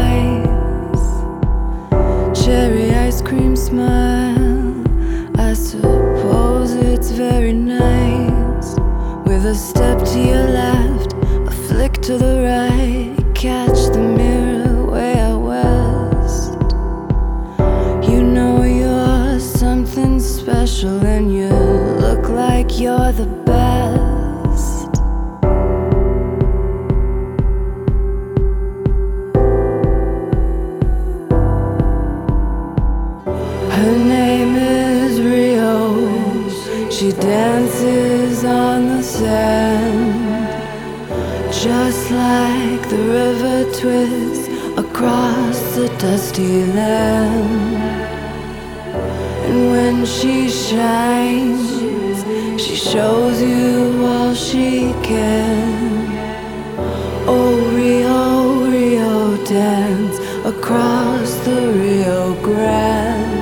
eyes, cherry ice cream smile. I suppose it's very nice. With a step to your left, a flick to the right, catch the mirror way out west. You know you're something special, and you look like you're the best. Her name is Rio. She dances on the sand, just like the river twists across the dusty land. And when she shines, she shows you all she can. Oh, Rio, Rio, dance across the Rio Grande.